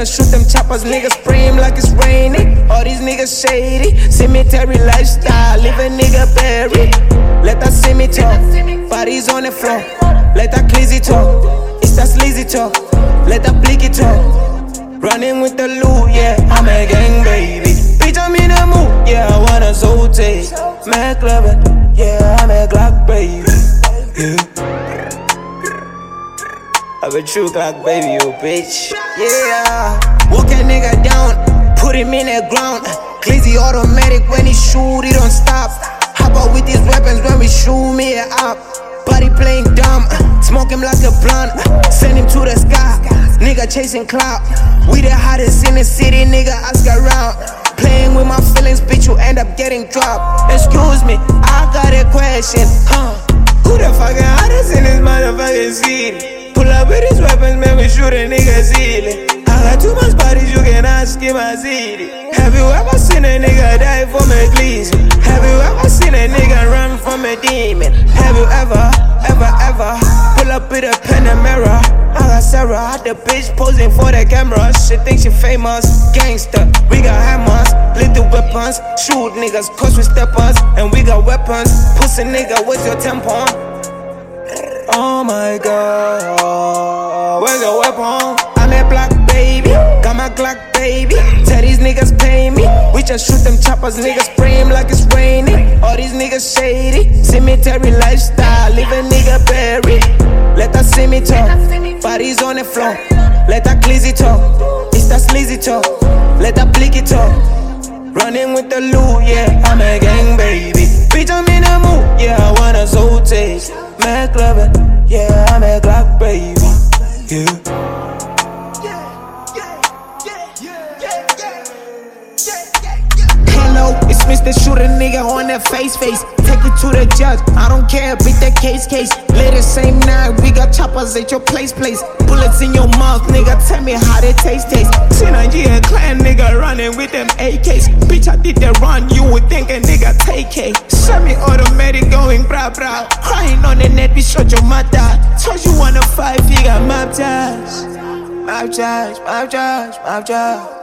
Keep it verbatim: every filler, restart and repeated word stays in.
just shoot them choppers, niggas spray him like it's raining. All these niggas shady, cemetery lifestyle, leave a nigga buried. Let that semi talk, bodies on the floor. Let that crazy talk, it's that sleazy talk. Let that blicky talk. Running with the loot, yeah, I'm a gang baby. Bitch, I'm in the mood, yeah, I wanna saute. Mac Clever, yeah, I'm a Glock baby. Yeah. I'm a true Glock baby, you bitch. Yeah, walk a nigga down, put him in the ground. Crazy automatic when he shoot, he don't stop. How about with these weapons when we shoot me up? Body playing dumb, smoke him like a blunt. Send him to the sky, nigga chasing clout. We the hottest in the city, nigga, ask around. Playing with my feelings, bitch, you end up getting dropped. Excuse me, I got a question, huh? Who the fucking hottest in this motherfucking city? Pull up with these weapons, man, we shoot a nigga ceiling. I got too much bodies, you can ask in my city. Have you ever seen a nigga die from a glizzy? Have you ever seen a nigga run from a demon? Have you ever, ever, ever pull up with a pen and mirror? I got Sarah, the bitch posing for the camera. She thinks she famous, gangster. We got hammers, little weapons. Shoot niggas, cause we steppers. And we got weapons. Pussy nigga, where's your tampon? Oh my god, where's your weapon? I'm a black baby, got my Glock baby. Tell these niggas pay me. We just shoot them choppers, niggas spray him like it's raining. All these niggas shady, cemetery lifestyle, leave a nigga buried. Let that semi talk, bodies on the floor. Let that glizzy talk, it's that sleazy talk. Let that blicky talk. Running with the loot, yeah, I'm a gang baby. Bitch, I'm in the mood, yeah, I wanna saute. Mac Clever, yeah, I'm a Glock baby. Yeah. Hello, it's Mister Shoot a nigga on that face face. Take it to the judge, I don't care, beat that case case. Later same night, we got choppers at your place place. Bullets in your mouth, nigga, tell me how they taste taste. Synergy and clan nigga running with them A Ks. Bitch, I did that run, you would think a nigga take it. Semi-automatic going bra bra. Crying on the net, we shot your mother. Told you want a five figure map charge. Map charge, map charge, map charge.